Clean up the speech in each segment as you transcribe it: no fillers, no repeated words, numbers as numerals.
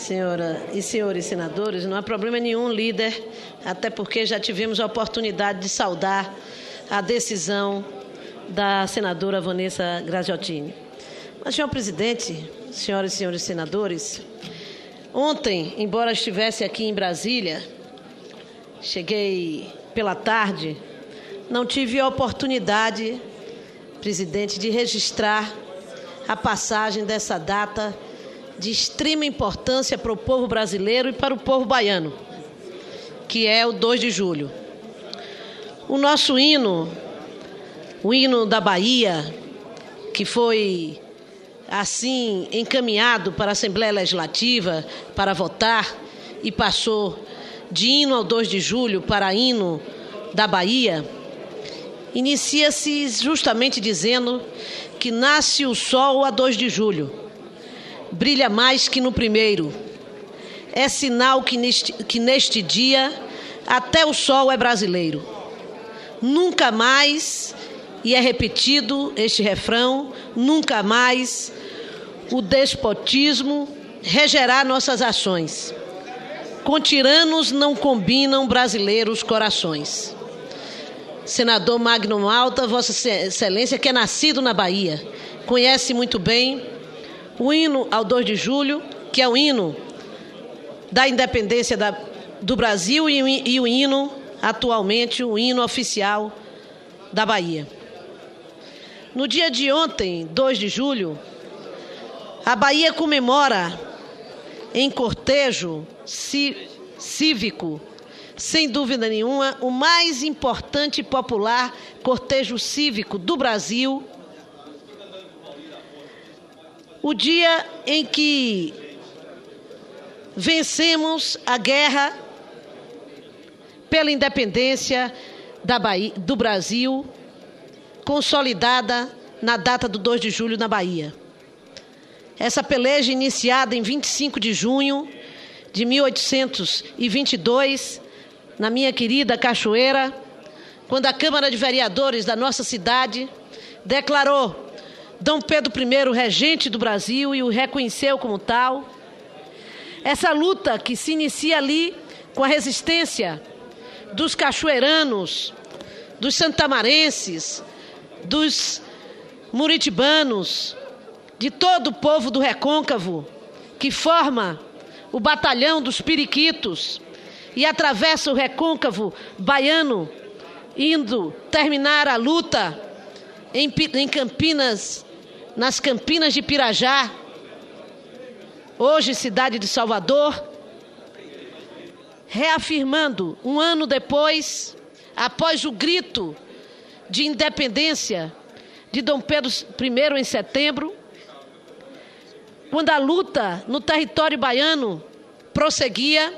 Senhora e senhores senadores, não há problema nenhum, líder, até porque já tivemos a oportunidade de saudar a decisão da senadora Vanessa Graziottini. Mas, senhor presidente, senhoras e senhores senadores, ontem, embora estivesse aqui em Brasília, cheguei pela tarde, não tive a oportunidade, presidente, de registrar a passagem dessa data de extrema importância para o povo brasileiro e para o povo baiano, que é o 2 de julho. O nosso hino, o hino da Bahia, que foi assim encaminhado para a Assembleia Legislativa para votar e passou de hino ao 2 de julho para hino da Bahia, inicia-se justamente dizendo que nasce o sol a 2 de julho, brilha mais que no primeiro. É sinal que neste dia até o sol é brasileiro. Nunca mais, e é repetido este refrão, nunca mais o despotismo regerá nossas ações. Com tiranos não combinam brasileiros corações. Senador Magno Malta, Vossa Excelência, que é nascido na Bahia, conhece muito bem o hino ao 2 de julho, que é o hino da independência do Brasil e o hino, atualmente, o hino oficial da Bahia. No dia de ontem, 2 de julho, a Bahia comemora em cortejo cívico, sem dúvida nenhuma, o mais importante e popular cortejo cívico do Brasil, o dia em que vencemos a guerra pela independência do Brasil, consolidada na data do 2 de julho na Bahia. Essa peleja, iniciada em 25 de junho de 1822, na minha querida Cachoeira, quando a Câmara de Vereadores da nossa cidade declarou Dom Pedro I regente do Brasil e o reconheceu como tal. Essa luta que se inicia ali com a resistência dos cachoeiranos, dos santamarenses, dos muritibanos, de todo o povo do Recôncavo, que forma o batalhão dos periquitos e atravessa o Recôncavo baiano, indo terminar a luta em Campinas, nas Campinas de Pirajá, hoje cidade de Salvador, reafirmando, um ano depois, após o grito de independência de Dom Pedro I em setembro, quando a luta no território baiano prosseguia,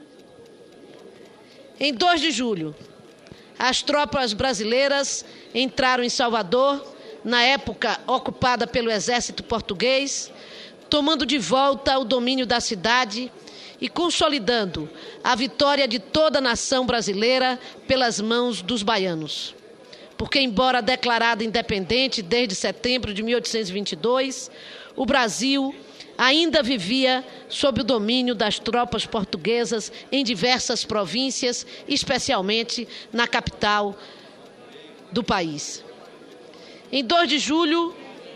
em 2 de julho, as tropas brasileiras entraram em Salvador, na época ocupada pelo exército português, tomando de volta o domínio da cidade e consolidando a vitória de toda a nação brasileira pelas mãos dos baianos. Porque, embora declarada independente desde setembro de 1822, o Brasil ainda vivia sob o domínio das tropas portuguesas em diversas províncias, especialmente na capital do país. Em 2 de julho,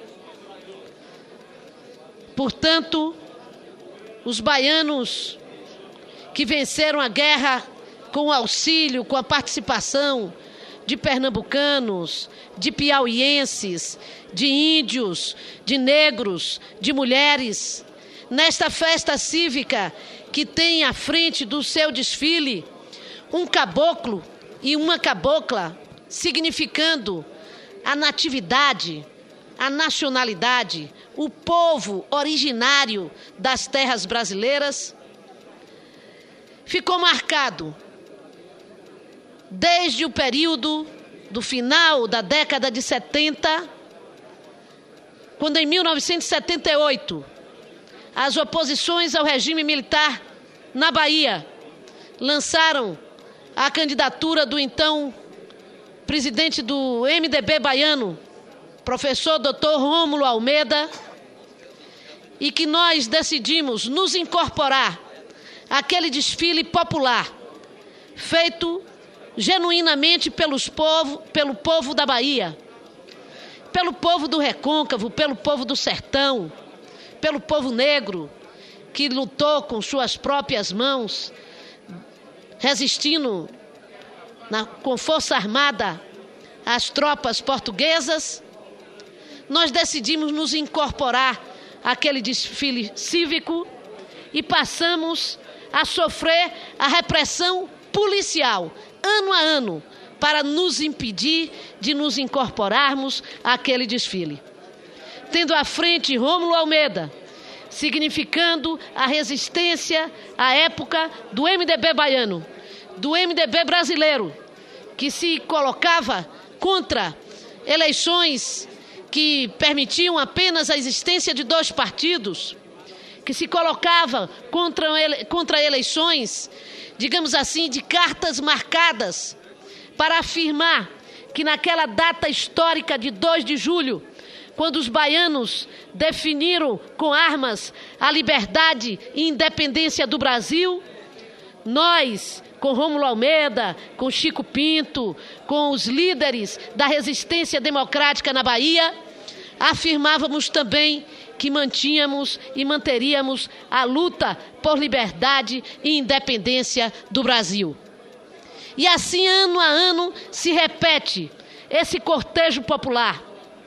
portanto, os baianos que venceram a guerra com o auxílio, com a participação de pernambucanos, de piauienses, de índios, de negros, de mulheres, nesta festa cívica que tem à frente do seu desfile um caboclo e uma cabocla, significando a natividade, a nacionalidade, o povo originário das terras brasileiras, ficou marcado desde o período do final da década de 70, quando em 1978 as oposições ao regime militar na Bahia lançaram a candidatura do então presidente do MDB baiano, professor Dr. Rômulo Almeida, e que nós decidimos nos incorporar àquele desfile popular, feito genuinamente pelo povo da Bahia, pelo povo do Recôncavo, pelo povo do Sertão, pelo povo negro, que lutou com suas próprias mãos, resistindo com força armada às tropas portuguesas. Nós decidimos nos incorporar àquele desfile cívico e passamos a sofrer a repressão policial, ano a ano, para nos impedir de nos incorporarmos àquele desfile. Tendo à frente Rômulo Almeida, significando a resistência à época do MDB baiano, do MDB brasileiro, que se colocava contra eleições que permitiam apenas a existência de 2 partidos, que se colocava contra eleições, digamos assim, de cartas marcadas, para afirmar que naquela data histórica de 2 de julho, quando os baianos definiram com armas a liberdade e independência do Brasil, nós, com Rômulo Almeida, com Chico Pinto, com os líderes da resistência democrática na Bahia, afirmávamos também que mantínhamos e manteríamos a luta por liberdade e independência do Brasil. E assim, ano a ano, se repete esse cortejo popular.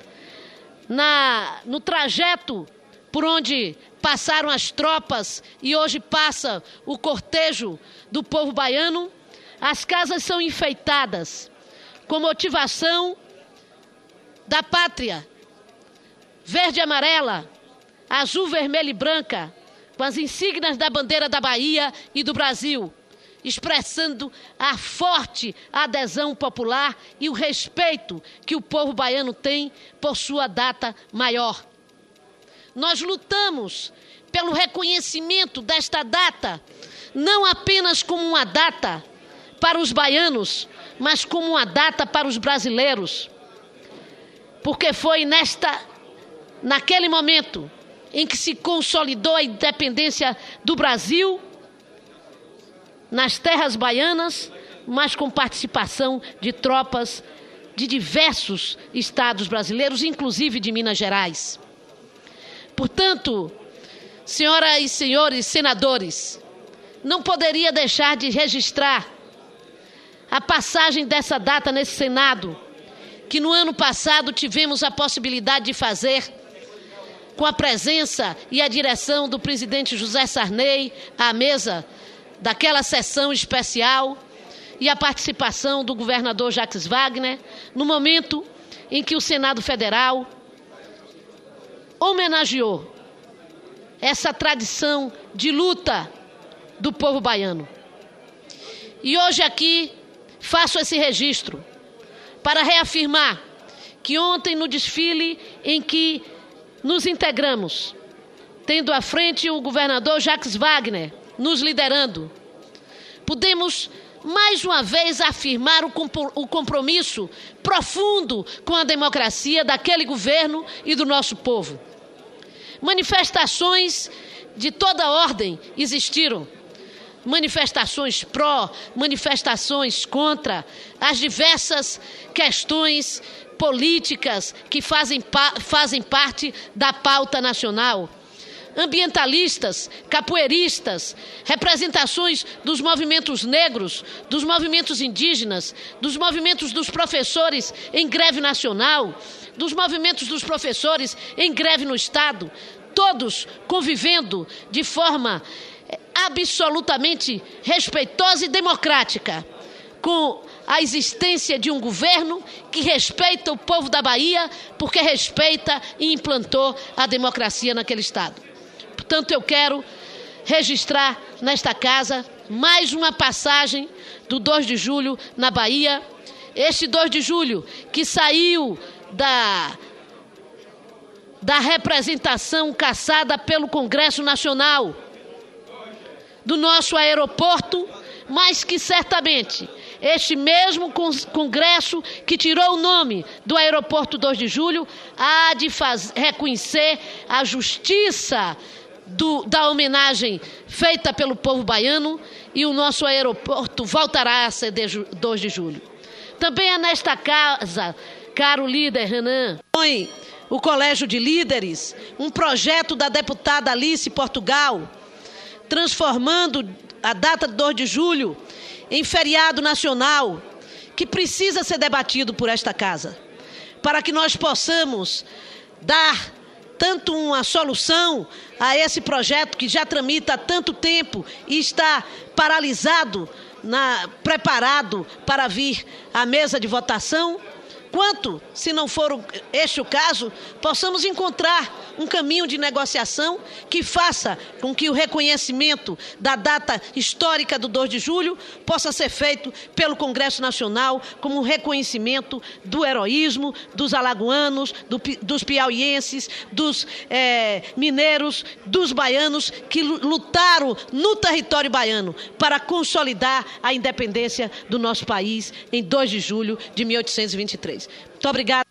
No trajeto por onde passaram as tropas e hoje passa o cortejo do povo baiano, as casas são enfeitadas com motivação da pátria, verde e amarela, azul, vermelho e branca, com as insígnias da bandeira da Bahia e do Brasil, expressando a forte adesão popular e o respeito que o povo baiano tem por sua data maior. Nós lutamos pelo reconhecimento desta data, não apenas como uma data para os baianos, mas como uma data para os brasileiros. Porque foi naquele momento em que se consolidou a independência do Brasil, nas terras baianas, mas com participação de tropas de diversos estados brasileiros, inclusive de Minas Gerais. Portanto, senhoras e senhores senadores, não poderia deixar de registrar a passagem dessa data nesse Senado, que no ano passado tivemos a possibilidade de fazer com a presença e a direção do presidente José Sarney à mesa daquela sessão especial e a participação do governador Jacques Wagner, no momento em que o Senado Federal homenageou essa tradição de luta do povo baiano. E hoje aqui faço esse registro para reafirmar que ontem, no desfile em que nos integramos, tendo à frente o governador Jacques Wagner nos liderando, podemos mais uma vez afirmar o compromisso profundo com a democracia daquele governo e do nosso povo. Manifestações de toda ordem existiram. Manifestações pró, manifestações contra, as diversas questões políticas que fazem parte da pauta nacional. Ambientalistas, capoeiristas, representações dos movimentos negros, dos movimentos indígenas, dos movimentos dos professores em greve nacional, dos movimentos dos professores em greve no Estado, todos convivendo de forma absolutamente respeitosa e democrática com a existência de um governo que respeita o povo da Bahia, porque respeita e implantou a democracia naquele Estado. Portanto, eu quero registrar nesta casa mais uma passagem do 2 de julho na Bahia. Este 2 de julho que saiu da representação caçada pelo Congresso Nacional, do nosso aeroporto, mas que certamente este mesmo Congresso que tirou o nome do Aeroporto 2 de Julho há de reconhecer a justiça da homenagem feita pelo povo baiano, e o nosso aeroporto voltará a ser 2 de julho. Também é nesta casa, caro líder Renan, o Colégio de Líderes, um projeto da deputada Alice Portugal, transformando a data de 2 de julho em feriado nacional, que precisa ser debatido por esta casa, para que nós possamos dar tanto uma solução a esse projeto que já tramita há tanto tempo e está paralisado, preparado para vir à mesa de votação, quanto, se não for este o caso, possamos encontrar um caminho de negociação que faça com que o reconhecimento da data histórica do 2 de julho possa ser feito pelo Congresso Nacional como um reconhecimento do heroísmo dos alagoanos, dos piauienses, dos mineiros, dos baianos que lutaram no território baiano para consolidar a independência do nosso país em 2 de julho de 1823. Muito obrigada.